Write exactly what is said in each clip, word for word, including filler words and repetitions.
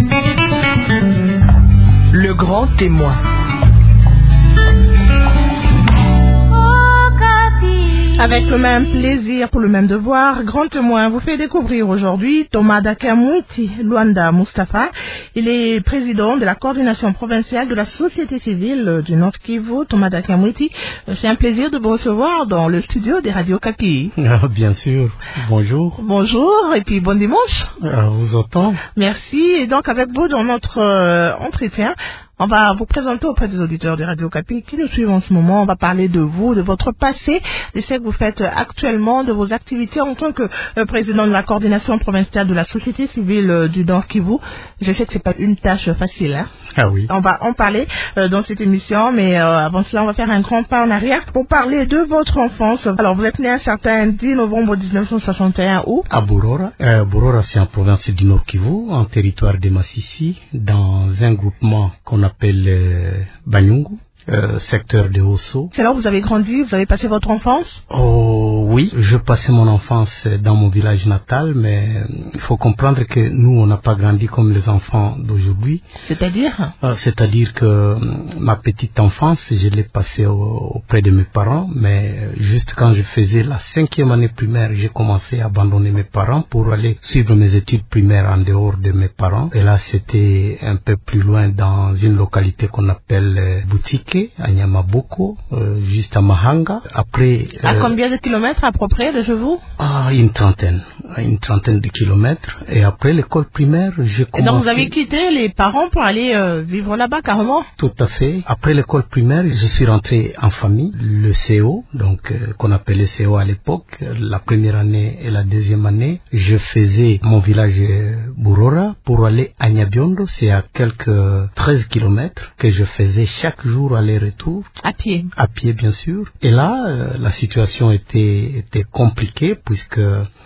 Le grand témoin. Avec le même plaisir pour le même devoir, Grand Témoin vous fait découvrir aujourd'hui Thomas Dakamouiti Luanda Mustafa. Il est président de la coordination provinciale de la société civile du Nord Kivu. Thomas Dakamouiti, c'est un plaisir de vous recevoir dans le studio des radios Kapi. Ah, bien sûr. Bonjour. Bonjour et puis bon dimanche. Ah, vous entend. Merci. Et donc avec vous dans notre euh, entretien, on va vous présenter auprès des auditeurs de Radio Kapi qui nous suivent en ce moment. On va parler de vous, de votre passé, de ce que vous faites actuellement, de vos activités en tant que euh, président de la coordination provinciale de la société civile euh, du Nord Kivu. Je sais que c'est pas une tâche facile, hein. Ah oui. On va en parler euh, dans cette émission, mais euh, avant cela, on va faire un grand pas en arrière pour parler de votre enfance. Alors, vous êtes né un certain dix novembre dix-neuf cent soixante et un où? À Bourora. Euh, Bourora, c'est en province du Nord Kivu, en territoire de Massissi, dans un groupement qu'on appelle euh, Banyungu. Euh, secteur de Osso. C'est là où vous avez grandi, vous avez passé votre enfance? Oh oui, je passais mon enfance dans mon village natal, mais il faut comprendre que nous, on n'a pas grandi comme les enfants d'aujourd'hui. C'est-à-dire euh, C'est-à-dire que euh, ma petite enfance, je l'ai passée au, auprès de mes parents, mais juste quand je faisais la cinquième année primaire, j'ai commencé à abandonner mes parents pour aller suivre mes études primaires en dehors de mes parents. Et là, c'était un peu plus loin dans une localité qu'on appelle euh, Boutique, à Nyamaboko, euh, juste à Mahanga. Après, à euh, combien de kilomètres à peu près de chez vous? Ah, une trentaine, une trentaine de kilomètres. Et après l'école primaire, j'ai commencé. Et donc vous avez quitté les parents pour aller euh, vivre là-bas carrément? Tout à fait. Après l'école primaire, je suis rentré en famille, le C O, donc euh, qu'on appelait C O à l'époque. La première année et la deuxième année, je faisais mon village euh, Bourora pour aller à Nyabiondo. C'est à quelques treize kilomètres que je faisais chaque jour aller-retour. À pied. À pied, bien sûr. Et là, euh, la situation était, était compliquée puisque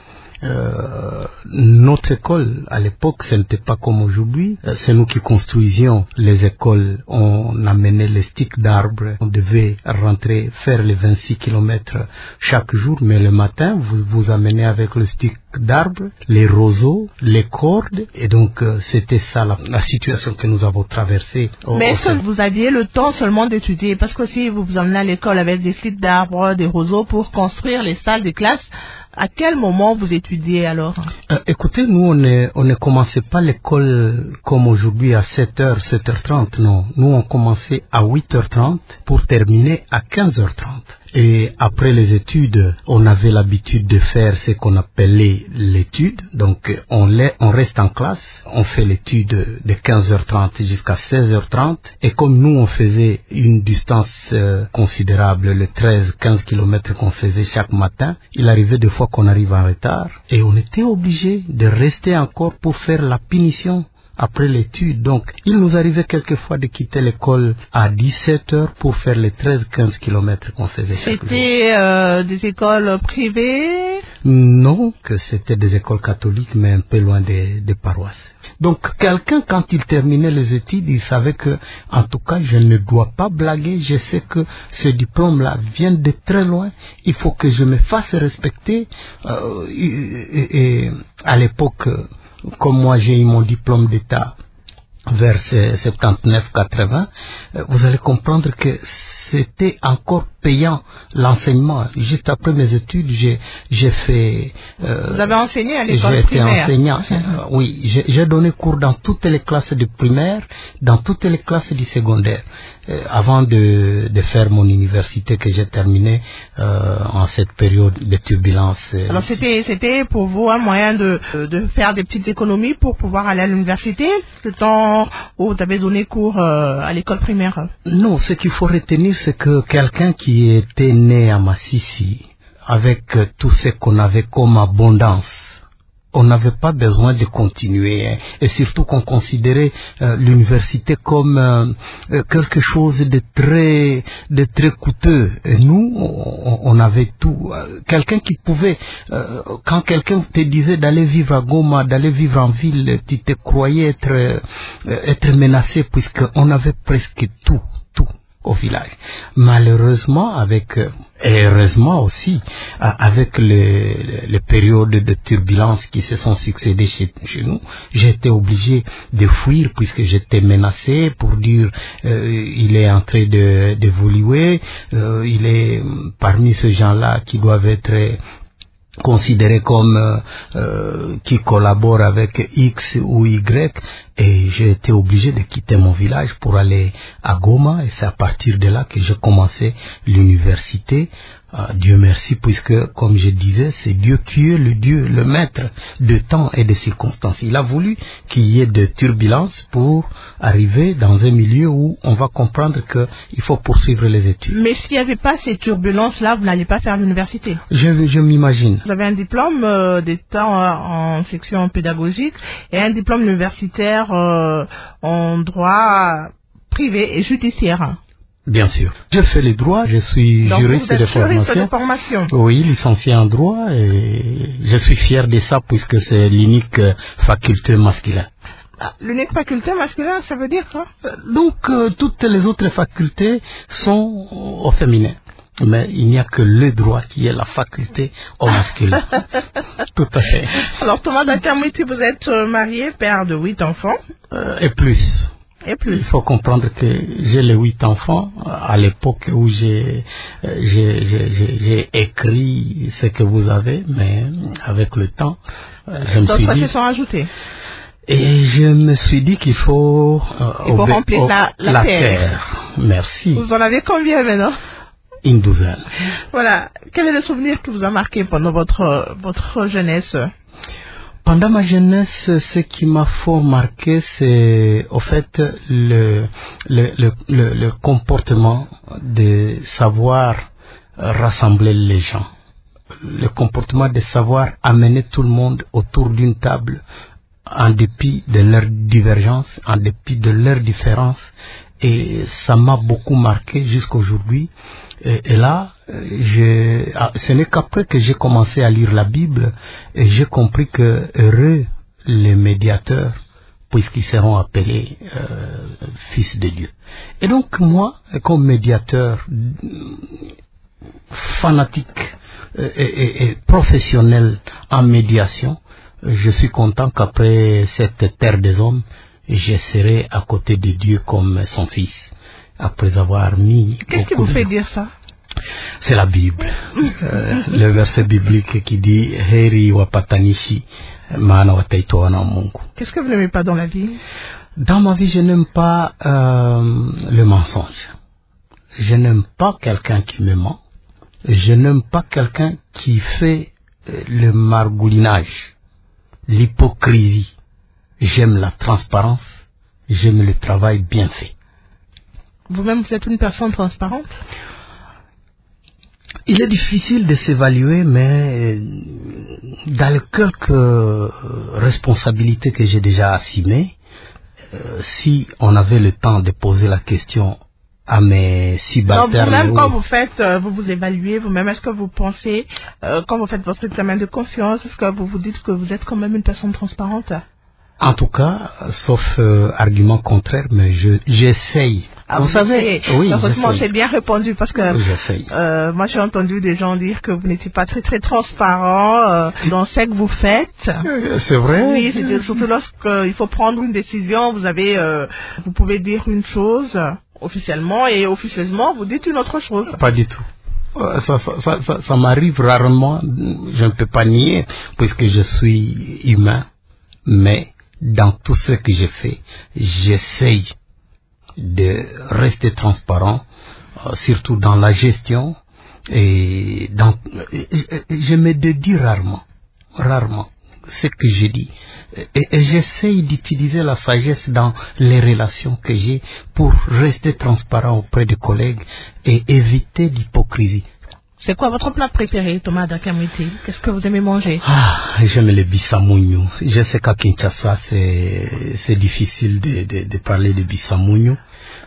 Euh, notre école, à l'époque, ce n'était pas comme aujourd'hui. Euh, c'est nous qui construisions les écoles. On amenait les sticks d'arbres. On devait rentrer, faire les vingt-six kilomètres chaque jour. Mais le matin, vous vous amenez avec le stick d'arbres, les roseaux, les cordes. Et donc, euh, c'était ça la, la situation que nous avons traversée. Au, Mais au est-ce que vous aviez le temps seulement d'étudier? Parce que si vous vous emmenez à l'école avec des sticks d'arbres, des roseaux pour construire les salles de classe, à quel moment vous étudiez alors? euh, Écoutez, nous on ne on ne commençait pas l'école comme aujourd'hui à sept heures, sept heures trente, non. Nous on commençait à huit heures trente pour terminer à quinze heures trente. Et après les études, on avait l'habitude de faire ce qu'on appelait l'étude. Donc on, on reste en classe, on fait l'étude de quinze heures trente jusqu'à seize heures trente. Et comme nous on faisait une distance euh, considérable, les treize quinze kilomètres qu'on faisait chaque matin, il arrivait des fois qu'on arrive en retard. Et on était obligé de rester encore pour faire la punition après l'étude. Donc, il nous arrivait quelquefois de quitter l'école à dix-sept heures pour faire les treize quinze kilomètres qu'on faisait chaque jour. C'était euh, des écoles privées? Non, que c'était des écoles catholiques, mais un peu loin des, des paroisses. Donc, quelqu'un, quand il terminait les études, il savait que, en tout cas, je ne dois pas blaguer. Je sais que ce diplôme-là vient de très loin. Il faut que je me fasse respecter. Euh, et, et, et à l'époque, comme moi j'ai eu mon diplôme d'État vers soixante-neuf quatre-vingts, vous allez comprendre que c'était encore payant l'enseignement. Juste après mes études, j'ai, j'ai fait... Euh, Vous avez enseigné à l'école j'ai primaire? J'ai été enseignant, euh, oui. J'ai, j'ai donné cours dans toutes les classes du primaire, dans toutes les classes du secondaire, euh, avant de, de faire mon université que j'ai terminée euh, en cette période de turbulence. Euh, Alors c'était, c'était pour vous un moyen de, de faire des petites économies pour pouvoir aller à l'université, le temps où vous avez donné cours euh, à l'école primaire? Non, ce qu'il faut retenir, c'est que quelqu'un qui était né à Massissi, avec euh, tout ce qu'on avait comme abondance, on n'avait pas besoin de continuer, hein. Et surtout qu'on considérait euh, l'université comme euh, quelque chose de très de très coûteux. Et nous, on, on avait tout. Quelqu'un qui pouvait, euh, quand quelqu'un te disait d'aller vivre à Goma, d'aller vivre en ville, tu te croyais être euh, être menacé puisqu'on avait presque tout, tout. au village. Malheureusement, avec et heureusement aussi, avec les, les périodes de turbulence qui se sont succédées chez, chez nous, j'ai été obligé de fuir puisque j'étais menacé pour dire euh, il est en train de d'évoluer, euh, il est parmi ces gens-là qui doivent être considérés comme euh, euh, qui collaborent avec X ou Y, et j'ai été obligé de quitter mon village pour aller à Goma, et c'est à partir de là que j'ai commencé l'université. Euh, Dieu merci, puisque comme je disais, c'est Dieu qui est le Dieu, le maître de temps et de circonstances. Il a voulu qu'il y ait de turbulences pour arriver dans un milieu où on va comprendre qu'il faut poursuivre les études. Mais s'il n'y avait pas ces turbulences-là, vous n'allez pas faire l'université. Je, je m'imagine. Vous avez un diplôme euh, d'État en, en section pédagogique et un diplôme universitaire euh, en droit privé et judiciaire. Bien sûr. Je fais les droits, je suis Donc, juriste, vous êtes de, juriste formation. de formation. Oui, licencié en droit, et je suis fier de ça puisque c'est l'unique faculté masculine. Ah, l'unique faculté masculine, ça veut dire quoi? Donc, euh, toutes les autres facultés sont au féminin. Mais il n'y a que le droit qui est la faculté au masculin. Tout à fait. Alors, Thomas Dakamwiti, vous êtes marié, père de huit enfants. Euh, et plus. Et plus. Il faut comprendre que j'ai les huit enfants à l'époque où j'ai, j'ai, j'ai, j'ai, j'ai écrit ce que vous avez, mais avec le temps, je me suis dit... D'autres se sont ajoutés. Et je me suis dit qu'il faut... Euh, Il faut remplir la, la, la terre. terre. Merci. Vous en avez combien maintenant? Une douzaine. Voilà. Quel est le souvenir qui vous a marqué pendant votre, votre jeunesse? Pendant ma jeunesse, ce qui m'a fort marqué, c'est au fait le, le, le, le, le comportement de savoir rassembler les gens, le comportement de savoir amener tout le monde autour d'une table en dépit de leurs divergences, en dépit de leurs différences, et ça m'a beaucoup marqué jusqu'aujourd'hui. Et, et là, je, ce n'est qu'après que j'ai commencé à lire la Bible et j'ai compris que heureux les médiateurs, puisqu'ils seront appelés euh, fils de Dieu. Et donc moi, comme médiateur fanatique et, et, et professionnel en médiation, je suis content qu'après cette terre des hommes, je serai à côté de Dieu comme son fils, après avoir mis... Qu'est-ce qui vous fait dire ça? C'est la Bible. euh, le verset biblique qui dit Heri wapatanishi maana wataitwa Mungu. Qu'est-ce que vous n'aimez pas dans la vie? Dans ma vie, je n'aime pas euh, le mensonge. Je n'aime pas quelqu'un qui me ment. Je n'aime pas quelqu'un qui fait euh, le margoulinage, l'hypocrisie. J'aime la transparence. J'aime le travail bien fait. Vous-même, vous êtes une personne transparente? Il est difficile de s'évaluer, mais dans les quelques responsabilités que j'ai déjà assumées, euh, si on avait le temps de poser la question à mes subalternes... Donc vous-même, ou... quand vous faites, euh, vous vous évaluez vous-même, est-ce que vous pensez, euh, quand vous faites votre examen de conscience, est-ce que vous vous dites que vous êtes quand même une personne transparente? En tout cas, sauf euh, argument contraire, mais je j'essaye. Ah, vous, vous savez, essayez. oui, heureusement, j'ai bien répondu parce que j'essaye. Euh, moi, j'ai entendu des gens dire que vous n'étiez pas très très transparent euh, dans ce que vous faites. C'est vrai. Oui, c'est surtout lorsqu'il faut prendre une décision, vous avez, euh, vous pouvez dire une chose officiellement et officieusement, vous dites une autre chose. Pas du tout. Ça, ça, ça, ça, ça m'arrive rarement. Je ne peux pas nier puisque je suis humain, mais dans tout ce que je fais, j'essaye de rester transparent, euh, surtout dans la gestion, et dans, je me dédie rarement, rarement ce que je dis, et, et j'essaye d'utiliser la sagesse dans les relations que j'ai pour rester transparent auprès des collègues et éviter l'hypocrisie. C'est quoi votre plat préféré, Thomas Dakamwiti? Qu'est-ce que vous aimez manger? Ah, j'aime le bissamougnou. Je sais qu'à Kinshasa, c'est, c'est difficile de, de, de parler de bissamougnou,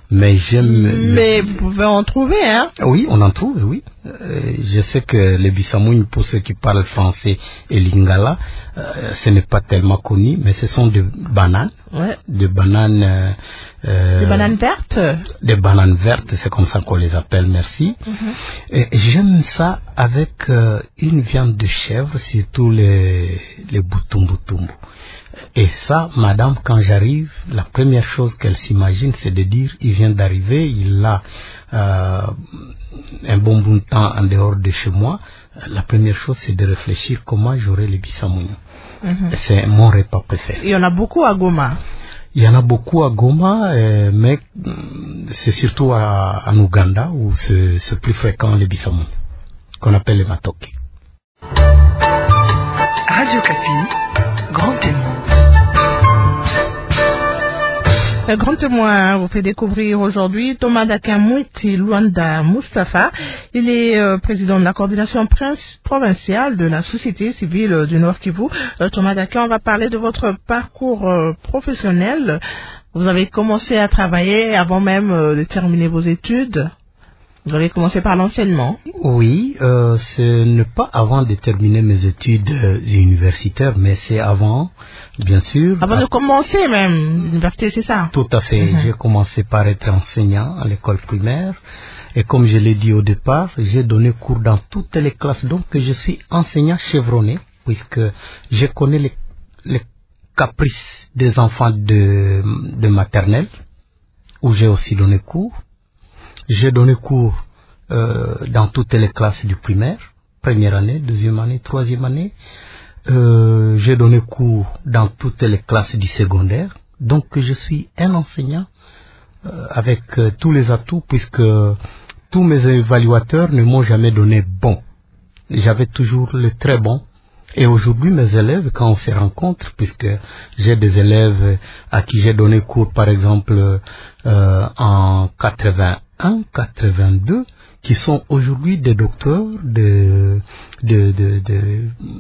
Mais j'aime... Mais vous pouvez en trouver, hein? Oui, on en trouve, oui. Euh, je sais que le bisamougne, pour ceux qui parlent français et lingala, euh, ce n'est pas tellement connu, mais ce sont des bananes. Ouais. Des bananes... Euh, des bananes vertes? Des bananes vertes, c'est comme ça qu'on les appelle, merci. Mm-hmm. Et j'aime ça avec euh, une viande de chèvre, surtout les, les boutumbutumbu. Et ça, madame, quand j'arrive, la première chose qu'elle s'imagine, c'est de dire, il vient d'arriver, il a euh, un bon bout de temps en dehors de chez moi. La première chose, c'est de réfléchir comment j'aurai les bisamougne. Mm-hmm. C'est mon repas préféré. Il y en a beaucoup à Goma. Il y en a beaucoup à Goma, euh, mais c'est surtout à, en Ouganda où c'est, c'est plus fréquent les bisamougne, qu'on appelle les matoke. Radio Kapi, grand témoin. Le grand témoin vous fait découvrir aujourd'hui Thomas Dakamouiti Luanda Mustafa. Il est euh, président de la coordination provinciale de la société civile du Nord Kivu. Euh, Thomas Dakamouiti, on va parler de votre parcours euh, professionnel. Vous avez commencé à travailler avant même euh, de terminer vos études. Vous avez commencé par l'enseignement. Oui, euh, ce n'est pas avant de terminer mes études euh, universitaires, mais c'est avant, bien sûr. Avant à... de commencer même, l'université, c'est ça? Tout à fait. Mm-hmm. J'ai commencé par être enseignant à l'école primaire. Et comme je l'ai dit au départ, j'ai donné cours dans toutes les classes. Donc, je suis enseignant chevronné, puisque je connais les, les caprices des enfants de, de maternelle, où j'ai aussi donné cours. J'ai donné cours euh, dans toutes les classes du primaire, première année, deuxième année, troisième année. Euh, j'ai donné cours dans toutes les classes du secondaire. Donc je suis un enseignant euh, avec euh, tous les atouts, puisque tous mes évaluateurs ne m'ont jamais donné bon. J'avais toujours le très bon. Et aujourd'hui, mes élèves, quand on se rencontre, puisque j'ai des élèves à qui j'ai donné cours, par exemple, euh, en quatre-vingt-un, quatre-vingt-deux, qui sont aujourd'hui des docteurs, des, des, des, des,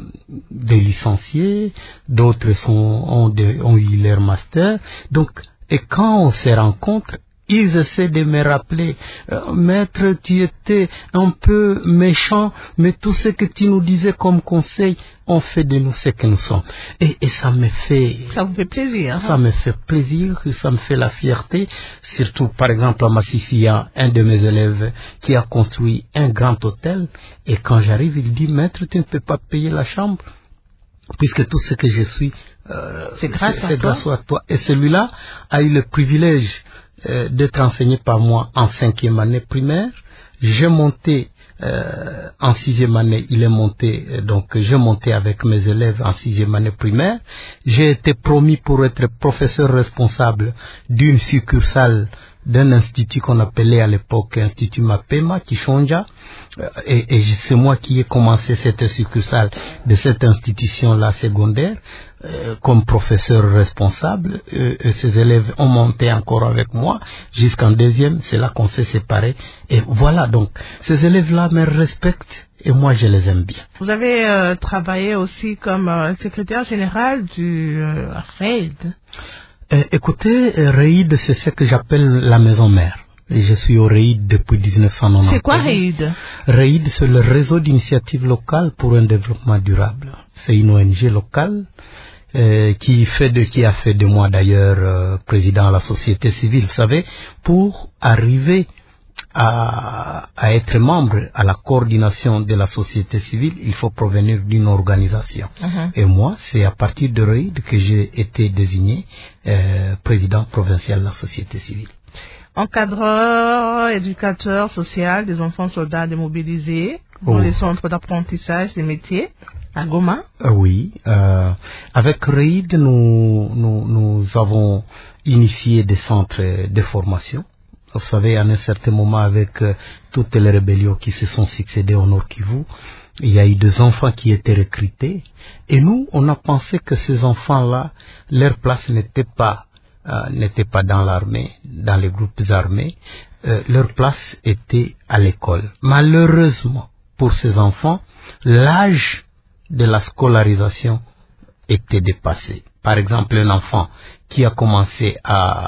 des licenciés, d'autres sont, ont, des, ont eu leur master. Donc, et quand on se rencontre, ils essaient de me rappeler, euh, maître, tu étais un peu méchant, mais tout ce que tu nous disais comme conseil, on fait de nous ce que nous sommes. Et, et ça me fait... Ça vous fait plaisir. Ça hein? me fait plaisir, ça me fait la fierté. Surtout, par exemple, à Massissi, il y a un de mes élèves qui a construit un grand hôtel. Et quand j'arrive, il dit, maître, tu ne peux pas payer la chambre, puisque tout ce que je suis, euh, c'est grâce, c'est, c'est à, grâce toi. à toi. Et celui-là a eu le privilège Euh, d'être enseigné par moi en cinquième année primaire. J'ai monté euh, en sixième année, il est monté, euh, donc j'ai monté avec mes élèves en sixième année primaire. J'ai été promis pour être professeur responsable d'une succursale d'un institut qu'on appelait à l'époque Institut Mapema, Kishonja. Et, et c'est moi qui ai commencé cette succursale de cette institution-là secondaire euh, comme professeur responsable. Euh, et ces élèves ont monté encore avec moi jusqu'en deuxième. C'est là qu'on s'est séparés. Et voilà, donc, ces élèves-là me respectent et moi, je les aime bien. Vous avez euh, travaillé aussi comme euh, secrétaire général du euh, R A I D. Euh, écoutez, R A I D, c'est ce que j'appelle la maison mère. Je suis au R A I D depuis dix-neuf cent quatre-vingt-onze. C'est quoi R A I D? R A I D, c'est le réseau d'initiatives locales pour un développement durable. C'est une O N G locale euh, qui fait de, qui a fait de moi d'ailleurs euh, président de la société civile. Vous savez, pour arriver à, à être membre à la coordination de la société civile, il faut provenir d'une organisation. Uh-huh. Et moi, c'est à partir de R A I D que j'ai été désigné euh, président provincial de la société civile. Encadreur, éducateur social des enfants soldats démobilisés dans oh. les centres d'apprentissage des métiers à Goma. Euh, oui, euh, avec R A I D, nous, nous, nous avons initié des centres de formation. Vous savez, à un certain moment, avec euh, toutes les rébellions qui se sont succédées au Nord Kivu, il y a eu des enfants qui étaient recrutés. Et nous, on a pensé que ces enfants-là, leur place n'était pas Euh, n'étaient pas dans l'armée, dans les groupes armés, euh, leur place était à l'école. Malheureusement, pour ces enfants, l'âge de la scolarisation était dépassé. Par exemple, un enfant qui a commencé à,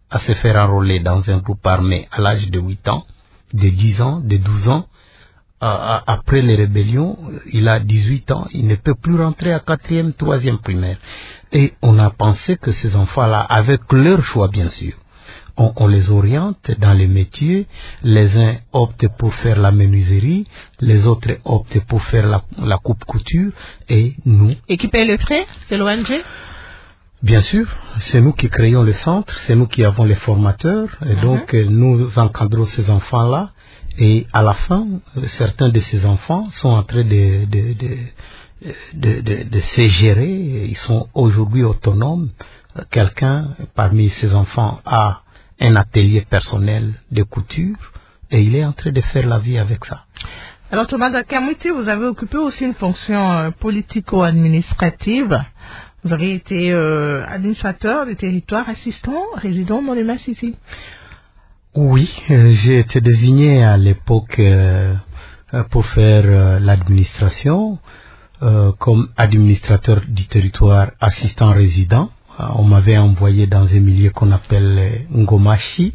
à se faire enrôler dans un groupe armé à l'âge de huit ans, de dix ans, de douze ans. Euh, après les rébellions, il a dix-huit ans, il ne peut plus rentrer à quatrième, troisième primaire. Et on a pensé que ces enfants-là, avec leur choix bien sûr, on, on les oriente dans les métiers. Les uns optent pour faire la menuiserie, les autres optent pour faire la, la coupe-couture, et nous... Et qui paye le prêt? C'est l'O N G? Bien sûr, c'est nous qui créons le centre, c'est nous qui avons les formateurs, et mm-hmm. donc nous encadrons ces enfants-là. Et à la fin, certains de ces enfants sont en train de, de, de, de, de, de se gérer. Ils sont aujourd'hui autonomes. Quelqu'un parmi ces enfants a un atelier personnel de couture et il est en train de faire la vie avec ça. Alors Thomas Dakamouti, vous avez occupé aussi une fonction euh, politico-administrative. Vous avez été euh, administrateur du territoire assistant résident Monument City. Oui, euh, j'ai été désigné à l'époque euh, pour faire euh, l'administration euh, comme administrateur du territoire assistant résident. Euh, on m'avait envoyé dans un milieu qu'on appelle Ngomachi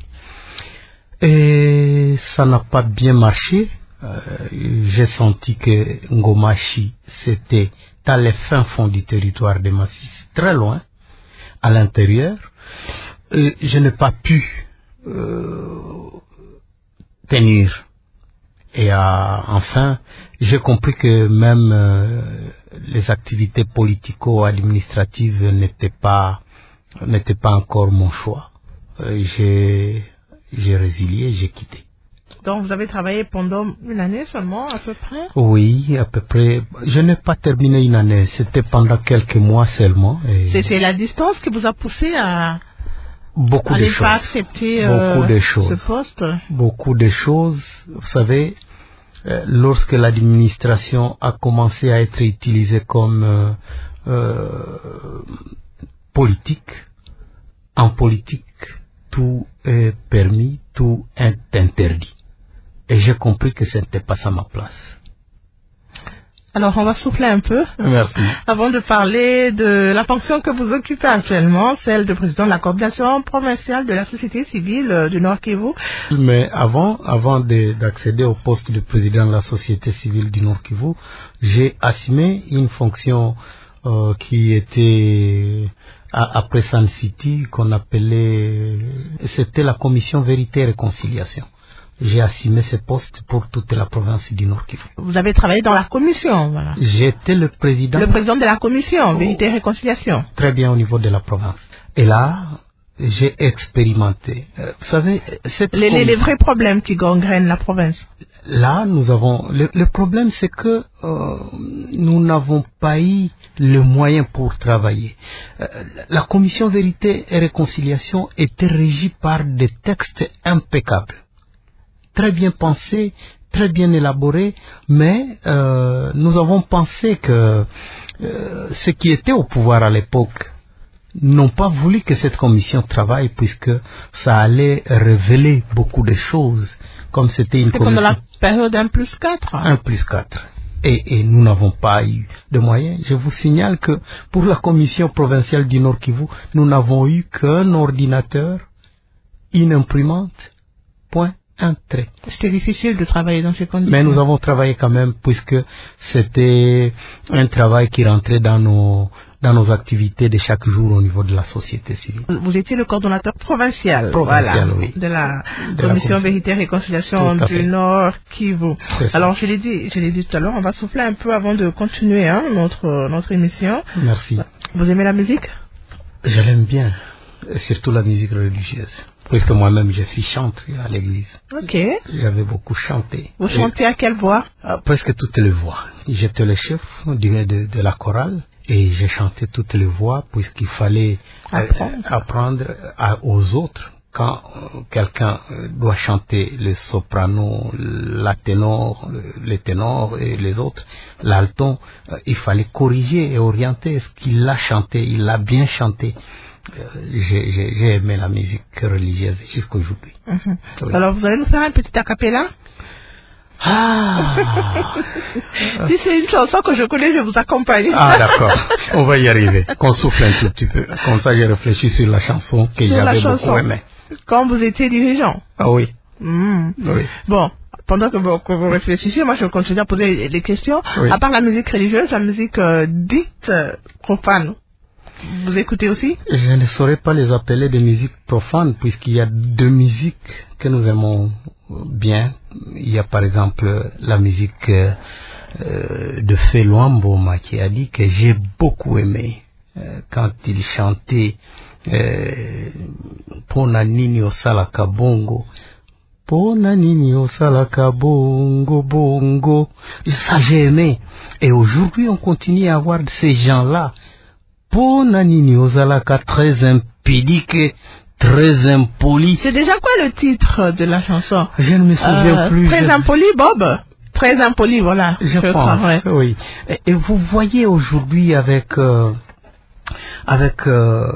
et ça n'a pas bien marché. Euh, j'ai senti que Ngomachi c'était dans les fins fonds du territoire de Masisi, très loin, à l'intérieur. Et je n'ai pas pu Euh, tenir. Et euh, enfin, j'ai compris que même euh, les activités politico-administratives n'étaient pas n'étaient pas encore mon choix. Euh, j'ai j'ai résilié, j'ai quitté. Donc vous avez travaillé pendant une année seulement, à peu près? Oui, à peu près. Je n'ai pas terminé une année, c'était pendant quelques mois seulement. Et... C'est, c'est la distance qui vous a poussé à... Beaucoup de choses. Pas accepter, euh, beaucoup de choses. Ce poste. Beaucoup de choses. Vous savez, euh, lorsque l'administration a commencé à être utilisée comme euh, euh, politique, en politique, tout est permis, tout est interdit. Et j'ai compris que ce n'était pas ça ma place. Alors, on va souffler un peu. Merci. Avant de parler de la fonction que vous occupez actuellement, celle de président de la coordination provinciale de la société civile du Nord Kivu. Mais avant, avant de, d'accéder au poste de président de la société civile du Nord Kivu, j'ai assumé une fonction euh, qui était à, après Sun City, qu'on appelait, c'était la commission Vérité et Réconciliation. J'ai assumé ce poste pour toute la province du Nord Kivu. Vous avez travaillé dans la commission, voilà. J'étais le président. Le président de la commission, oh, Vérité et Réconciliation. Très bien au niveau de la province. Et là, j'ai expérimenté. Euh, vous savez, cette les, les, les vrais problèmes qui gangrènent la province. Là, nous avons... Le, le problème, c'est que euh, nous n'avons pas eu le moyen pour travailler. Euh, la commission Vérité et Réconciliation était régie par des textes impeccables. Très bien pensé, très bien élaboré, mais euh, nous avons pensé que euh, ceux qui étaient au pouvoir à l'époque n'ont pas voulu que cette commission travaille puisque ça allait révéler beaucoup de choses, comme c'était une c'est commission... pendant la période un plus quatre. un plus quatre. Et, et nous n'avons pas eu de moyens. Je vous signale que pour la commission provinciale du Nord Kivu, nous n'avons eu qu'un ordinateur, une imprimante, point. Un trait. C'était difficile de travailler dans ces conditions. Mais nous avons travaillé quand même puisque c'était un travail qui rentrait dans nos, dans nos activités de chaque jour au niveau de la société civile. Vous étiez le coordonnateur provincial, provincial voilà, oui. de la de commission la Vérité et Réconciliation du Nord Kivu. Alors je l'ai dit, je l'ai dit tout à l'heure, on va souffler un peu avant de continuer hein, notre, notre émission. Merci. Vous aimez la musique? Je l'aime bien, surtout la musique religieuse. Puisque moi-même, je suis chanteur à l'église. Ok. J'avais beaucoup chanté. Vous chantez à quelle voix? euh, Presque toutes les voix. J'étais le chef de, de, de la chorale et j'ai chanté toutes les voix puisqu'il fallait apprendre, euh, apprendre à, aux autres. Quand euh, quelqu'un doit chanter le soprano, la ténor, le, le ténor et les autres, l'alton, euh, il fallait corriger et orienter. Est-ce qu'il l'a chanté? Il l'a bien chanté. Euh, j'ai, j'ai, j'ai aimé la musique religieuse jusqu'aujourd'hui. Mm-hmm. Oui. Alors vous allez nous faire un petit acapella? Ah. Si c'est une chanson que je connais, je vous accompagne. Ah d'accord, on va y arriver. Qu'on souffle un tout petit peu. Comme ça, j'ai réfléchi sur la chanson que sur j'avais chanson. beaucoup aimée. quand vous étiez dirigeant. Ah oui. Mmh. Oui. Bon, pendant que vous, que vous réfléchissez, moi je continue à poser des questions. Oui. À part la musique religieuse, la musique euh, dite euh, profane, vous écoutez aussi? Je ne saurais pas les appeler des musiques profanes, puisqu'il y a deux musiques que nous aimons bien. Il y a par exemple la musique euh, de Feu Luambo Makiadi que j'ai beaucoup aimé euh, quand il chantait euh, Pona nini osalaka bongo, Pona nini osalaka bongo bongo. Ça j'ai aimé. Et aujourd'hui on continue à avoir ces gens-là. Pona nini osalaka, très impédique, très impoli. C'est déjà quoi le titre de la chanson? Je ne me souviens euh, plus. Très je... impoli, Bob. Très impoli, voilà. Je, je pense, crois, ouais. oui. Et, et vous voyez aujourd'hui avec euh, avec euh,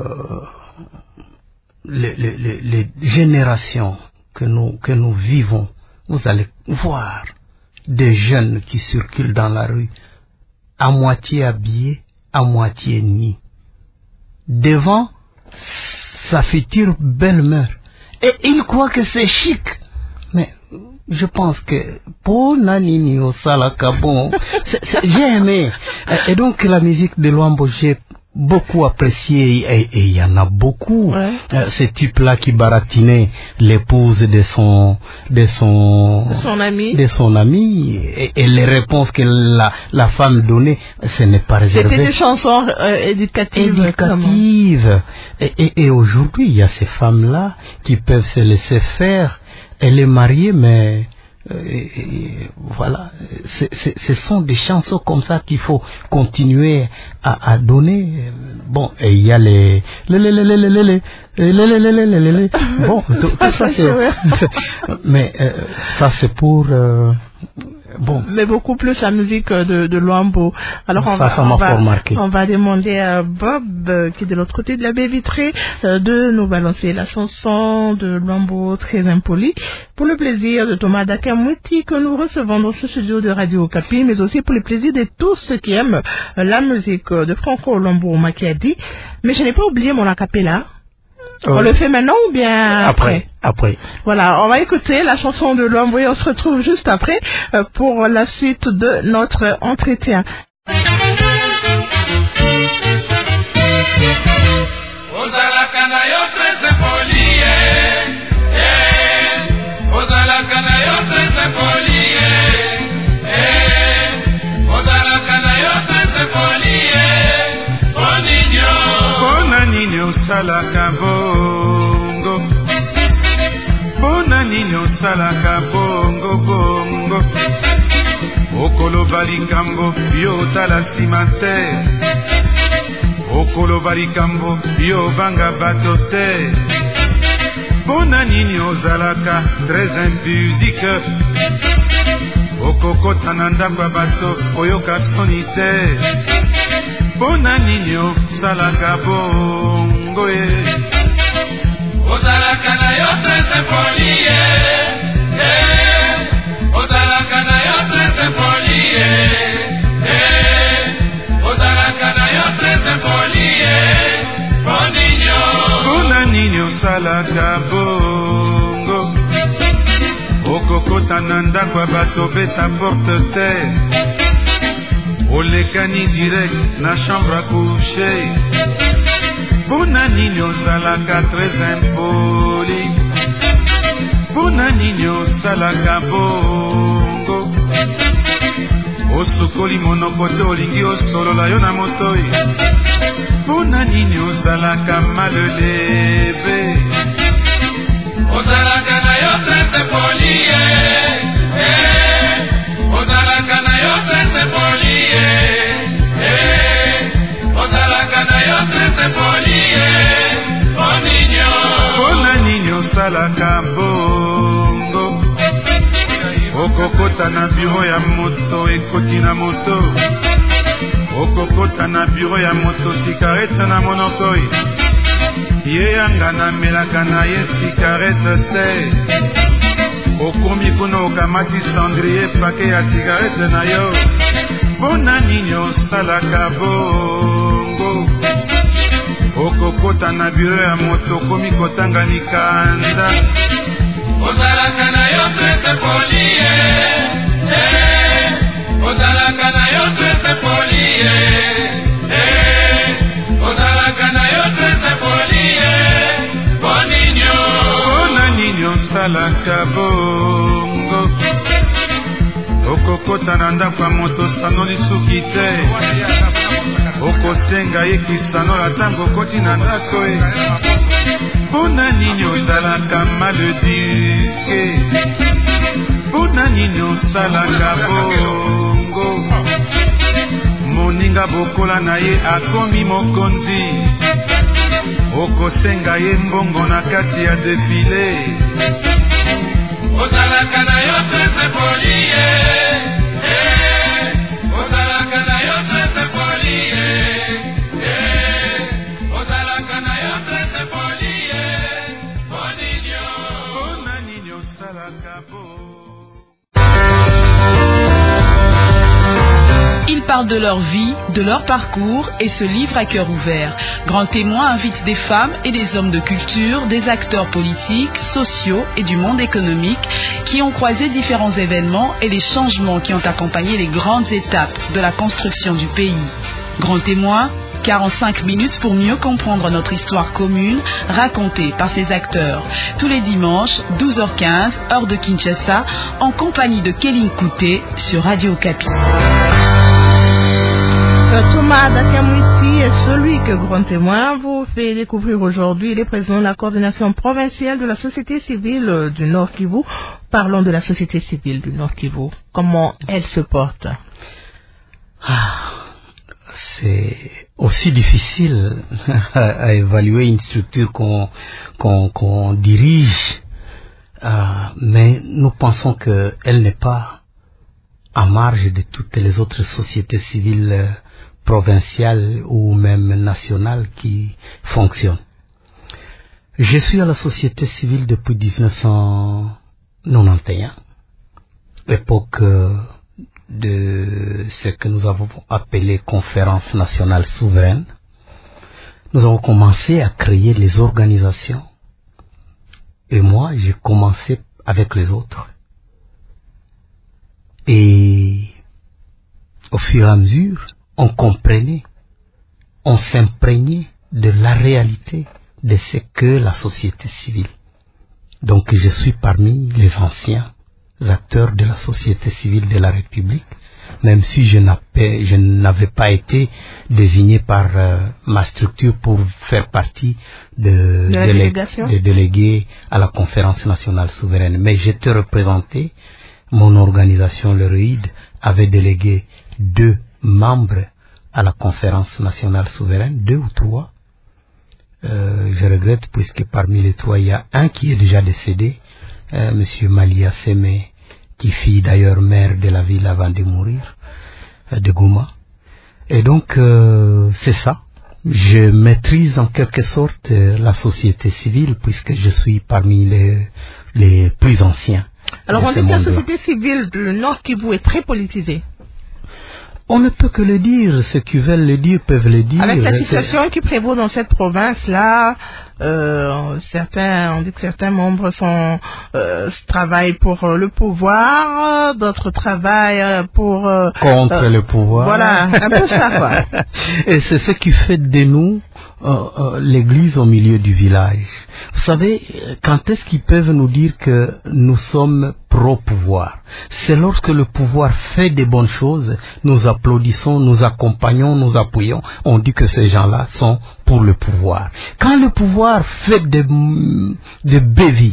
les, les, les, les générations que nous que nous vivons, vous allez voir des jeunes qui circulent dans la rue, à moitié habillés, à moitié nus. Devant sa future belle-mère. Et ils croient que c'est chic. Mais je pense que pour Nanini au Salakabon, j'ai aimé. Et donc la musique de Luambo, j'ai beaucoup apprécié, et il y en a beaucoup. Ouais. Euh, ce type-là qui baratinait l'épouse de son, de son, de son ami, de son ami, et, et les réponses que la, la femme donnait, ce n'est pas réservé. C'était des chansons euh, éducatives. Éducatives. Et, et, et aujourd'hui, il y a ces femmes-là qui peuvent se laisser faire. Elle est mariée, mais euh, et, et, voilà, c'est, c'est, ce sont des chansons comme ça qu'il faut continuer à, à donner. Bon, et il y a les les les les les les les les les les les les les bon, tout, tout ça c'est mais euh, ça c'est pour euh, bon. Mais beaucoup plus la musique de, de Luambo. Alors on ça, va, ça on, va on va demander à Bob, euh, qui est de l'autre côté de la baie vitrée, euh, de nous balancer la chanson de Luambo, Très impoli, pour le plaisir de Thomas Dakamouti que nous recevons dans ce studio de Radio Okapi, mais aussi pour le plaisir de tous ceux qui aiment euh, la musique de Franco Luambo Makiadi. Mais je n'ai pas oublié mon acapella. On euh, le fait maintenant ou bien après? Après. Voilà, on va écouter la chanson de Luambo et on se retrouve juste après euh, pour la suite de notre entretien. Salaka bongo, pona nini osalaka bongo bongo, okolo balikambo yo tala simate, okolo balikambo yo banga bato te, pona nini ozalaka très impudique, okokota na ndako ya bato oyoka soni te, pona nini osalaka bongo. Ozalaka na yo très impoli, eh. Ozalaka na yo très impoli, eh. Ozalaka na yo très impoli, eh. Boninyo, pona nini osalaka bongo, okokota na ndako ya bato beta porte te, olekani direct na chambre à coucher. Pona nini osalaka très impoli, pona nini osalaka bongo, osukoli monoko te olingi osolola yo na motoi, pona nini osalaka malelebe, ozalaka na yo très impoli, eh. Ozalaka na yo très impoli, eh. Ozalaka na yo très impoli, boninyo, pona nini osalaka bongo, okokota na biro ya moto ekoti na moto, okokota na biro ya moto sikarete na monokoi, ye yanga na melaka na ye sikarete te, okomi kuna okamati cendrier pake ya sigarete na yo, pona nini osalaka bongo, okokota na biro ya moto komi kotanga mikanda ozalaka na yo trese polie ozalaka na yo trese polie ozalaka na yo trese polie boninyo bona ninyo salaka bongo okokota na ndako ya moto sanoli suki te okosenga ye kisanola ntango okoti na ndako e mpona nini ozalaka maleduke mpona nini osalaka bongo moninga bokola na ye akomi mokonzi okosenga ye mbongo na kati ya defile ozalaka na yo trese polie ozalaka na yo trese polie ozalaka na yo trese polie boninyo bona nini osalaka bo. Ils parlent de leur vie, de leur parcours et se livrent à cœur ouvert. Grand Témoin invite des femmes et des hommes de culture, des acteurs politiques, sociaux et du monde économique qui ont croisé différents événements et les changements qui ont accompagné les grandes étapes de la construction du pays. Grand Témoin, quarante-cinq minutes pour mieux comprendre notre histoire commune racontée par ces acteurs. Tous les dimanches, douze heures quinze, heure de Kinshasa, en compagnie de Kéline Kouté sur Radio Okapi. Thomas Dakamouiti est celui que Grand Témoin vous fait découvrir aujourd'hui. Il est président de la coordination provinciale de la société civile du Nord Kivu. Parlons de la société civile du Nord Kivu. Comment elle se porte? Ah, c'est aussi difficile à évaluer une structure qu'on qu'on, qu'on dirige, euh, mais nous pensons qu'elle n'est pas en marge de toutes les autres sociétés civiles euh, provinciales ou même nationales qui fonctionnent. Je suis à la société civile depuis dix-neuf cent quatre-vingt-onze, époque de ce que nous avons appelé conférence nationale souveraine. Nous avons commencé à créer les organisations et moi j'ai commencé avec les autres. Et au fur et à mesure, on comprenait, on s'imprégnait de la réalité de ce que la société civile. Donc je suis parmi les anciens acteurs de la société civile de la République, même si je n'avais, je n'avais pas été désigné par euh, ma structure pour faire partie de, de, délé- de délégués à la conférence nationale souveraine. Mais j'étais représenté, mon organisation, le R E I D, avait délégué deux membres à la conférence nationale souveraine, deux ou trois. Euh, je regrette puisque parmi les trois, il y a un qui est déjà décédé, euh, Monsieur Malia Semé, qui fut d'ailleurs maire de la ville avant de mourir, euh, de Goma. Et donc, euh, c'est ça. Je maîtrise en quelque sorte euh, la société civile puisque je suis parmi les, les plus anciens. Alors, on dit que la société civile du Nord Kivu est très politisée. On ne peut que le dire, ceux qui veulent le dire peuvent le dire. Avec la situation qui prévaut dans cette province-là, euh, certains, on dit que certains membres sont, euh, travaillent pour le pouvoir, d'autres travaillent pour... Euh, contre euh, le pouvoir. Voilà, un peu ça, quoi. Et c'est ce qui fait de nous euh, euh, l'église au milieu du village. Vous savez, quand est-ce qu'ils peuvent nous dire que nous sommes pro-pouvoir? C'est lorsque le pouvoir fait des bonnes choses, nous applaudissons, nous accompagnons, nous appuyons, on dit que ces gens-là sont pour le pouvoir. Quand le pouvoir fait des, des bévies,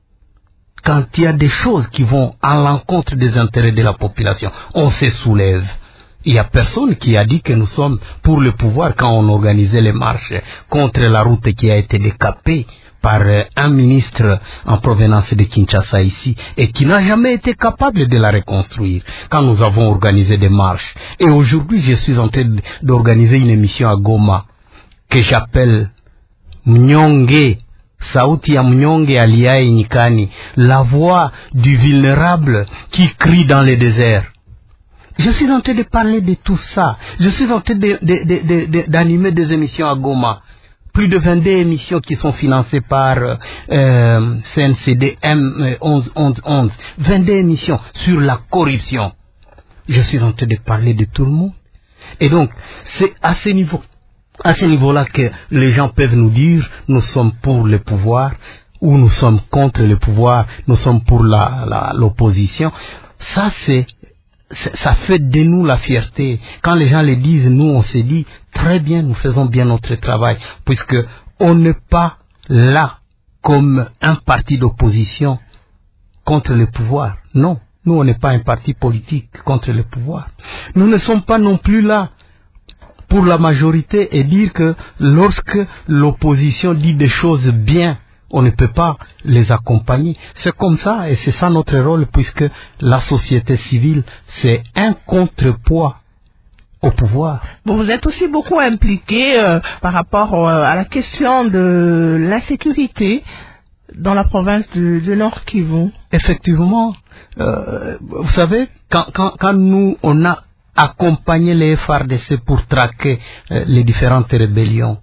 quand il y a des choses qui vont à l'encontre des intérêts de la population, on se soulève. Il n'y a personne qui a dit que nous sommes pour le pouvoir quand on organisait les marches contre la route qui a été décapée par un ministre en provenance de Kinshasa ici et qui n'a jamais été capable de la reconstruire quand nous avons organisé des marches. Et aujourd'hui, je suis en train d'organiser une émission à Goma que j'appelle Mnyonge, Sauti ya Mnyonge aliaye Nyikani, la voix du vulnérable qui crie dans le désert. Je suis en train de parler de tout ça. Je suis en train de, de, de, de, de, d'animer des émissions à Goma. plus de vingt-deux émissions qui sont financées par euh, C N C D M onze onze onze, vingt-deux émissions sur la corruption. Je suis en train de parler de tout le monde. Et donc, c'est à ce niveau, à ce niveau-là que les gens peuvent nous dire, nous sommes pour le pouvoir, ou nous sommes contre le pouvoir, nous sommes pour la, la, l'opposition. Ça, c'est, c'est, ça fait de nous la fierté. Quand les gens le disent, nous, on se dit, très bien, nous faisons bien notre travail, puisque on n'est pas là comme un parti d'opposition contre le pouvoir. Non, nous, on n'est pas un parti politique contre le pouvoir. Nous ne sommes pas non plus là pour la majorité et dire que lorsque l'opposition dit des choses bien, on ne peut pas les accompagner. C'est comme ça et c'est ça notre rôle, puisque la société civile, c'est un contrepoids au pouvoir. Bon, vous êtes aussi beaucoup impliqué euh, par rapport euh, à la question de l'insécurité dans la province du, du Nord Kivu. Effectivement, euh, vous savez, quand, quand, quand nous, on a accompagné les F A R D C pour traquer euh, les différentes rébellions,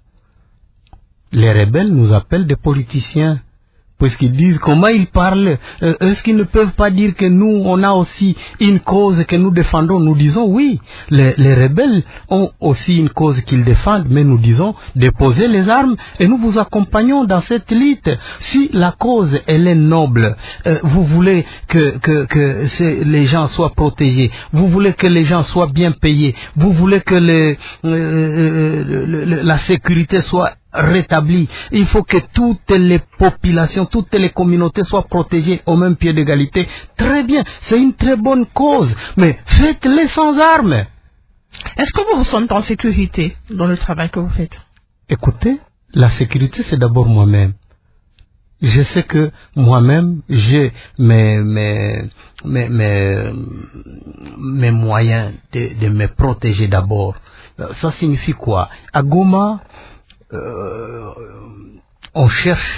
les rebelles nous appellent des politiciens, puisqu'ils disent comment ils parlent. Euh, est-ce qu'ils ne peuvent pas dire que nous, on a aussi une cause que nous défendons? Nous disons oui, les, les rebelles ont aussi une cause qu'ils défendent, mais nous disons déposez les armes et nous vous accompagnons dans cette lutte. Si la cause, elle est noble, euh, vous voulez que, que, que les gens soient protégés, vous voulez que les gens soient bien payés, vous voulez que les, euh, euh, la sécurité soit rétabli. Il faut que toutes les populations, toutes les communautés soient protégées au même pied d'égalité. Très bien, c'est une très bonne cause, mais faites-les sans armes. Est-ce que vous vous sentez en sécurité dans le travail que vous faites? Écoutez, la sécurité, c'est d'abord moi-même. Je sais que moi-même, j'ai mes, mes, mes, mes, mes moyens de, de me protéger d'abord. Ça signifie quoi? À Goma, Euh, on cherche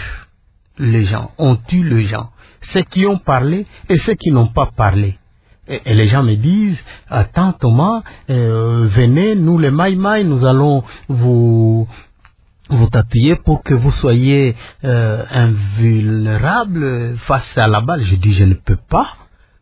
les gens, on tue les gens, ceux qui ont parlé et ceux qui n'ont pas parlé. Et, et les gens me disent, attends Thomas, euh, venez, nous les Maï-Maï, nous allons vous, vous tatouer pour que vous soyez euh, invulnérable face à la balle. Je dis, je ne peux pas,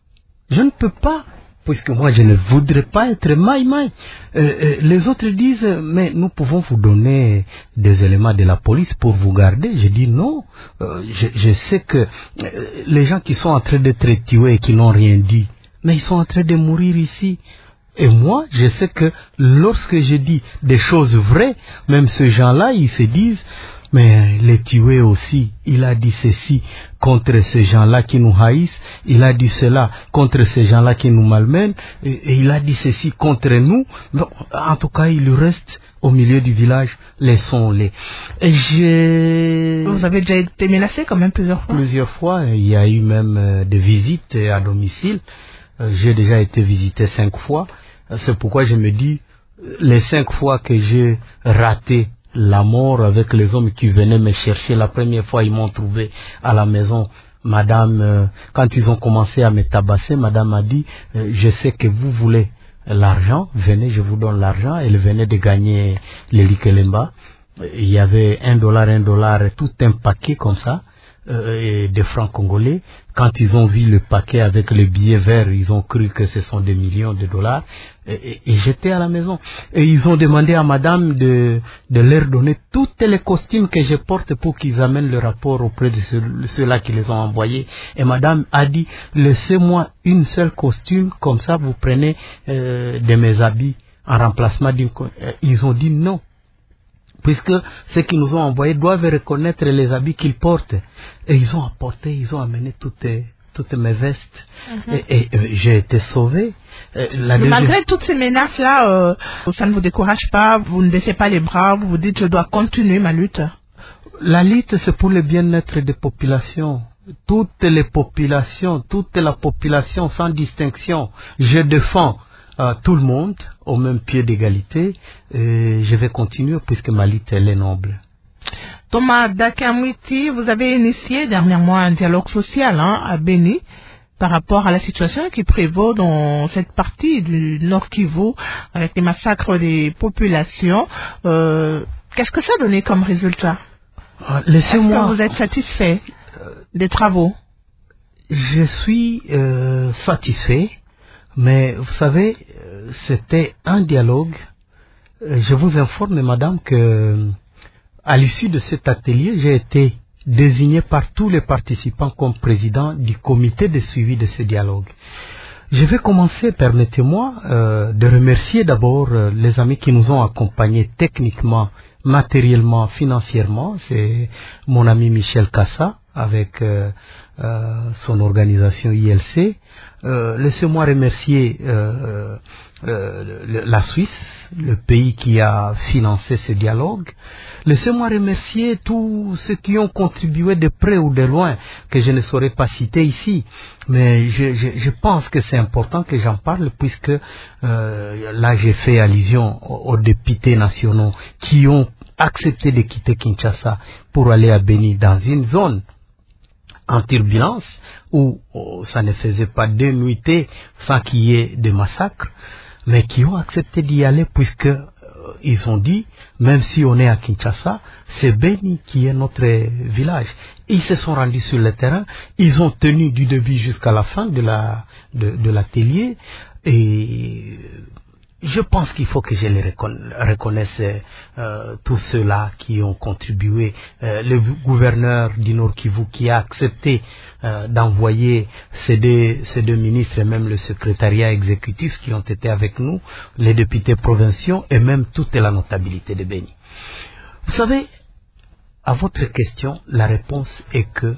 je ne peux pas. Puisque moi je ne voudrais pas être maï-maï. Euh, euh, les autres disent, mais nous pouvons vous donner des éléments de la police pour vous garder. Je dis non, euh, je, je sais que euh, les gens qui sont en train d'être tués et qui n'ont rien dit, mais ils sont en train de mourir ici. Et moi, je sais que lorsque je dis des choses vraies, même ces gens-là, ils se disent, mais les tuer aussi, il a dit ceci contre ces gens-là qui nous haïssent, il a dit cela contre ces gens-là qui nous malmènent, et, et il a dit ceci contre nous. Bon, en tout cas, il reste au milieu du village, laissons-les. Et j'ai... Vous avez déjà été menacé quand même plusieurs fois? Plusieurs fois, il y a eu même euh, des visites à domicile. Euh, j'ai déjà été visité cinq fois. C'est pourquoi je me dis, les cinq fois que j'ai raté la mort avec les hommes qui venaient me chercher. La première fois, ils m'ont trouvé à la maison. Madame, euh, quand ils ont commencé à me tabasser, madame a dit, euh, je sais que vous voulez l'argent, venez, je vous donne l'argent. Elle venait de gagner les Likelemba. Il y avait un dollar, un dollar, tout un paquet comme ça, euh, de francs congolais. Quand ils ont vu le paquet avec le billet vert, ils ont cru que ce sont des millions de dollars. Et, et, et j'étais à la maison. Et ils ont demandé à madame de, de leur donner tous les costumes que je porte pour qu'ils amènent le rapport auprès de ceux, ceux-là qui les ont envoyés. Et madame a dit, laissez-moi une seule costume, comme ça vous prenez euh, de mes habits en remplacement d'une... Ils ont dit non. Puisque ceux qui nous ont envoyés doivent reconnaître les habits qu'ils portent. Et ils ont apporté, ils ont amené toutes, toutes mes vestes. Mm-hmm. Et, et, et j'ai été sauvé. La deuxième... Malgré toutes ces menaces-là, euh, ça ne vous décourage pas, vous ne baissez pas les bras, vous vous dites je dois continuer ma lutte. La lutte, c'est pour le bien-être des populations. Toutes les populations, toute la population sans distinction. Je défends Euh, tout le monde au même pied d'égalité, et je vais continuer puisque ma lutte elle est noble. Thomas Dakamwiti, vous avez initié dernièrement un dialogue social hein, à Béni par rapport à la situation qui prévaut dans cette partie du Nord Kivu avec les massacres des populations. Euh, Qu'est-ce que ça a donné comme résultat? euh, Laissez-moi... Est-ce que vous êtes satisfait des travaux? Je suis euh, satisfait, mais vous savez, c'était un dialogue. Je vous informe, madame, que à l'issue de cet atelier, j'ai été désigné par tous les participants comme président du comité de suivi de ce dialogue. Je vais commencer, permettez-moi, euh, de remercier d'abord euh, les amis qui nous ont accompagnés techniquement, matériellement, financièrement. C'est mon ami Michel Kassa avec euh, euh, son organisation I L C. Euh, laissez-moi remercier euh, euh, le, la Suisse, le pays qui a financé ce dialogue. Laissez-moi remercier tous ceux qui ont contribué de près ou de loin, que je ne saurais pas citer ici. Mais je, je, je pense que c'est important que j'en parle, puisque euh, là j'ai fait allusion aux, aux députés nationaux qui ont accepté de quitter Kinshasa pour aller à Béni dans une zone en turbulence, où oh, ça ne faisait pas deux nuitées sans qu'il y ait de massacres, mais qui ont accepté d'y aller puisque euh, ils ont dit, même si on est à Kinshasa, c'est Béni qui est notre village. Ils se sont rendus sur le terrain, ils ont tenu du début jusqu'à la fin de la de, de l'atelier, et je pense qu'il faut que je les reconnaisse, euh, tous ceux-là qui ont contribué. Euh, le gouverneur du Nord Kivu qui a accepté euh, d'envoyer ces deux, ces deux ministres et même le secrétariat exécutif qui ont été avec nous, les députés provinciaux et même toute la notabilité de Béni. Vous savez, à votre question, la réponse est que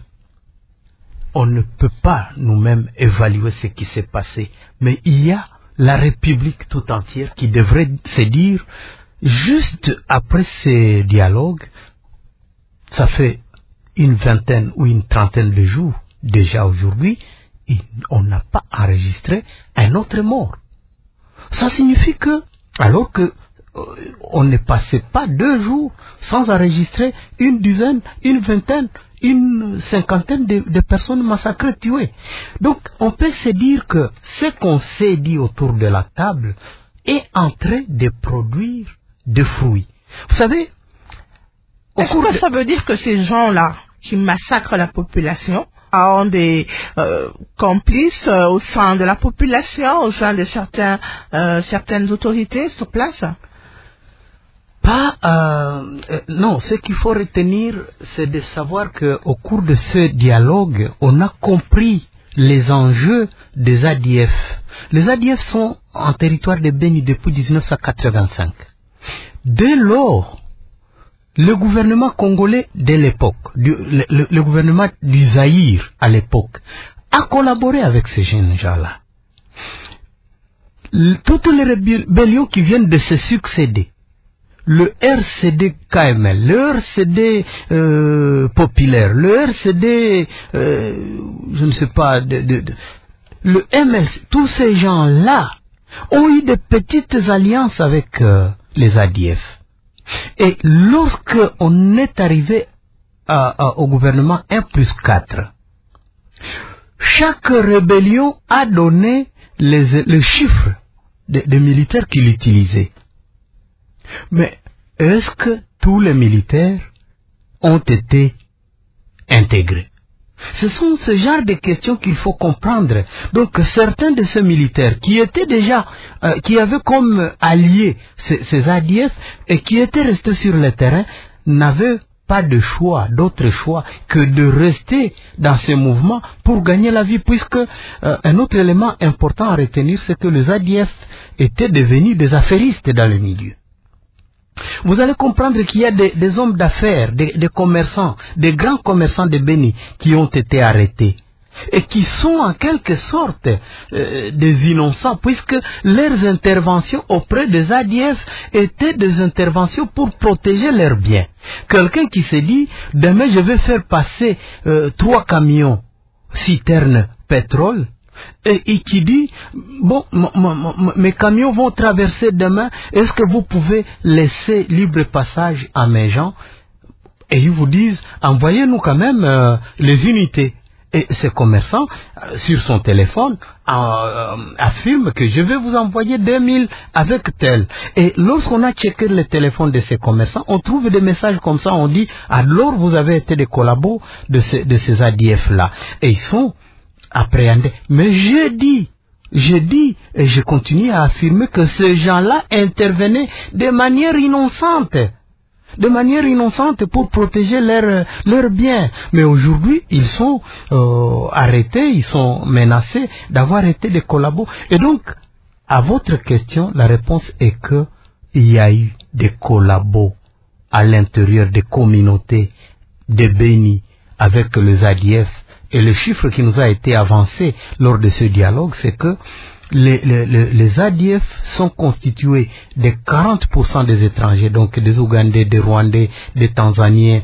on ne peut pas nous-mêmes évaluer ce qui s'est passé, mais il y a la République tout entière qui devrait se dire, juste après ces dialogues, ça fait une vingtaine ou une trentaine de jours, déjà aujourd'hui, on n'a pas enregistré un autre mort. Ça signifie que, alors que euh, on ne passait pas deux jours sans enregistrer une dizaine, une vingtaine, une cinquantaine de, de personnes massacrées, tuées. Donc, on peut se dire que ce qu'on s'est dit autour de la table est en train de produire des fruits. Vous savez, est-ce que de... ça veut dire que ces gens-là qui massacrent la population ont des euh, complices euh, au sein de la population, au sein de certains, euh, certaines autorités sur place? Pas, euh, euh, non, ce qu'il faut retenir, c'est de savoir qu'au cours de ce dialogue, on a compris les enjeux des A D F. Les A D F sont en territoire de Béni depuis dix-neuf cent quatre-vingt-cinq. Dès lors, le gouvernement congolais de l'époque, du, le, le, le gouvernement du Zaïre à l'époque, a collaboré avec ces jeunes gens-là. Toutes les rébellions qui viennent de se succéder, le R C D K M L, le R C D euh, populaire, le R C D, euh, je ne sais pas, de, de, de, le M L C, tous ces gens-là ont eu de petites alliances avec euh, les A D F. Et lorsque on est arrivé à, à, au gouvernement un plus quatre, chaque rébellion a donné les, les chiffres des de militaires qu'il utilisait. Mais est-ce que tous les militaires ont été intégrés? Ce sont ce genre de questions qu'il faut comprendre. Donc certains de ces militaires qui étaient déjà, euh, qui avaient comme alliés ces, ces A D F et qui étaient restés sur le terrain, n'avaient pas de choix, d'autre choix que de rester dans ces mouvements pour gagner la vie, puisque euh, un autre élément important à retenir, c'est que les A D F étaient devenus des affairistes dans le milieu. Vous allez comprendre qu'il y a des, des hommes d'affaires, des, des commerçants, des grands commerçants de Béni qui ont été arrêtés et qui sont en quelque sorte euh, des innocents, puisque leurs interventions auprès des A D F étaient des interventions pour protéger leurs biens. Quelqu'un qui se dit, demain je vais faire passer euh, trois camions citernes pétrole, Et, et qui dit, bon, m- m- m- mes camions vont traverser demain, est-ce que vous pouvez laisser libre passage à mes gens? Et ils vous disent, envoyez-nous quand même euh, les unités. Et ce commerçant, euh, sur son téléphone, euh, affirme que je vais vous envoyer deux mille avec tel. Et lorsqu'on a checké le téléphone de ces commerçants, on trouve des messages comme ça, on dit, alors vous avez été des collabos de, ce, de ces A D F-là. Et ils sont appréhendés. Mais je dis, je dis, et je continue à affirmer que ces gens-là intervenaient de manière innocente. de manière innocente pour protéger leurs leur biens. Mais aujourd'hui, ils sont euh, arrêtés, ils sont menacés d'avoir été des collabos. Et donc, à votre question, la réponse est que il y a eu des collabos à l'intérieur des communautés de Béni avec les A D F. Et le chiffre qui nous a été avancé lors de ce dialogue, c'est que Les, les, les A D F sont constitués de quarante pour cent des étrangers, donc des Ougandais, des Rwandais, des Tanzaniens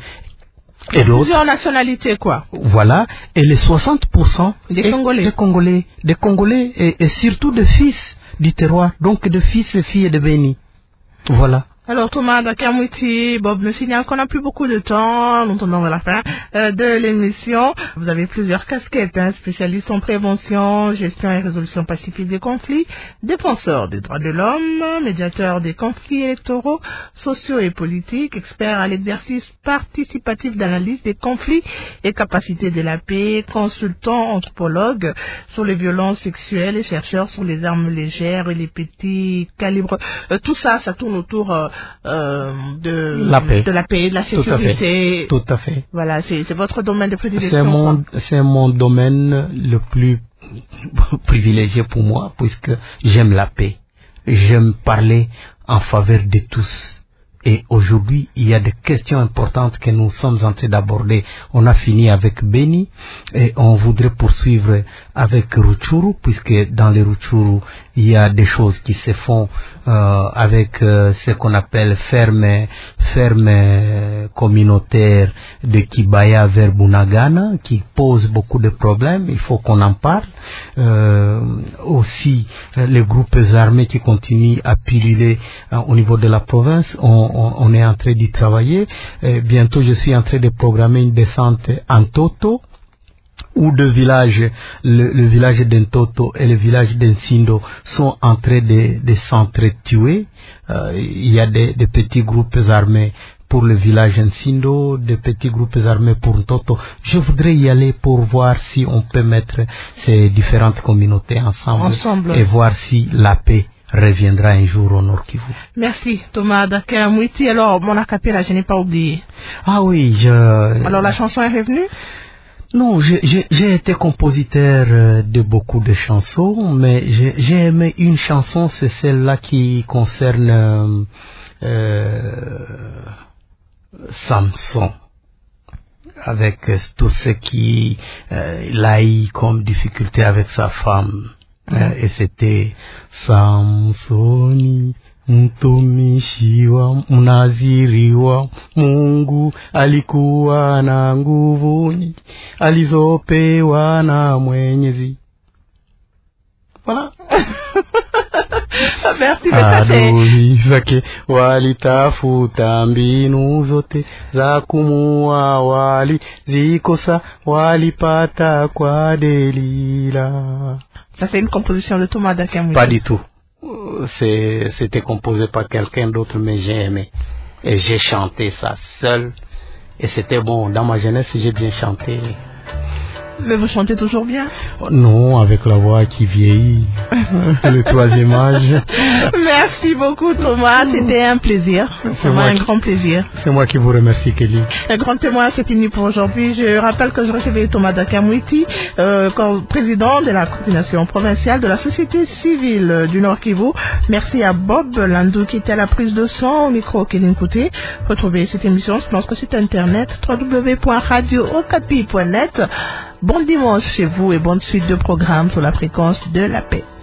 et d'autres. Plusieurs nationalités, quoi. Voilà. Et les soixante pour cent des Congolais. Des Congolais, des Congolais et, et surtout des fils du terroir, donc de fils et filles de Béni. Voilà. Alors Thomas Dakamouiti, Bob me signale qu'on n'a plus beaucoup de temps, nous tournons vers la fin euh, de l'émission. Vous avez plusieurs casquettes, hein, spécialiste en prévention, gestion et résolution pacifique des conflits, défenseur des droits de l'homme, médiateur des conflits électoraux, sociaux et politiques, expert à l'exercice participatif d'analyse des conflits et capacité de la paix, consultant, anthropologue sur les violences sexuelles et chercheur sur les armes légères et les petits calibres. Euh, tout ça, ça tourne autour euh, Euh, de, la paix. de la paix, de la sécurité. Tout à fait. Tout à fait. Voilà, c'est, c'est votre domaine de prédilection. C'est mon, c'est mon domaine le plus privilégié pour moi, puisque j'aime la paix. J'aime parler en faveur de tous. Et aujourd'hui, il y a des questions importantes que nous sommes en train d'aborder. On a fini avec Béni et on voudrait poursuivre avec Rutshuru, puisque dans les Rutshuru, il y a des choses qui se font euh, avec euh, ce qu'on appelle ferme, ferme communautaire de Kibaya vers Bunagana, qui pose beaucoup de problèmes. Il faut qu'on en parle. Euh, aussi, les groupes armés qui continuent à pulluler euh, au niveau de la province, on On, on est en train d'y travailler. Et bientôt, je suis en train de programmer une descente en Toto, où deux villages, le, le village d'Entoto et le village d'Ensindo sont en train de, de s'entretuer. Euh, il y a des, des petits groupes armés pour le village Ensindo, des petits groupes armés pour Ntoto. Je voudrais y aller pour voir si on peut mettre ces différentes communautés ensemble, ensemble. Et voir si la paix reviendra un jour au Nord Kivu. Merci Thomas Dakamouiti. Alors mon acapella, je n'ai pas oublié. Ah oui, je... Alors la chanson est revenue? Non, j'ai, j'ai, j'ai été compositeur de beaucoup de chansons, mais j'ai, j'ai aimé une chanson, c'est celle-là qui concerne euh, Samson, avec tout ce qui euh, l'a eu comme difficulté avec sa femme. Mm-hmm. Euh, et c'était Samsoni mtumishi wa mnaziri wa Mungu, alikuwa na nguvu alizopewa na Mwenyezi. Voilà. Merci, adui zake walitafuta mbinu zote za kumuua, walizikosa walipata kwa Delila. Ça c'est une composition de Thomas Dakamouiti? Pas du tout. C'est, c'était composé par quelqu'un d'autre, mais j'ai aimé. Et j'ai chanté ça seul. Et c'était bon. Dans ma jeunesse, j'ai bien chanté. Mais vous chantez toujours bien? Non, avec la voix qui vieillit. Le troisième âge. Merci beaucoup Thomas, c'était un plaisir. C'est vraiment un qui... grand plaisir. C'est moi qui vous remercie, Kelly. Un grand témoin, c'est fini pour aujourd'hui. Je rappelle que je recevais Thomas Dakamouiti, euh, président de la coordination provinciale de la société civile du Nord Kivu. Merci à Bob Landou qui était à la prise de son, au micro Kelly Nkouté. Retrouvez cette émission sur notre site internet w w w point radio okapi point net. Bon dimanche chez vous et bonne suite de programmes sur la fréquence de la paix.